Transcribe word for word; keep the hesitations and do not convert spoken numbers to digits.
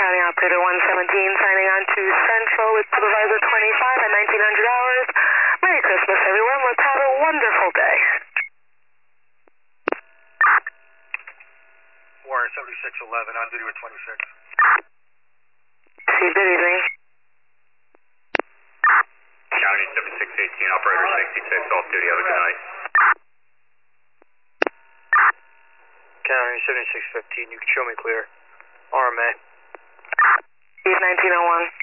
County Operator one seventeen signing on to Central with Supervisor twenty-five at nineteen hundred hours. Merry Christmas, everyone. Let's have a wonderful day. Warren seventy-six eleven on duty with twenty-six. See, good evening. County seventy-six eighteen, Operator sixty-six, off duty. Have a good night. County seventy-six fifteen, you can show me clear. R M A. Steve nineteen oh one.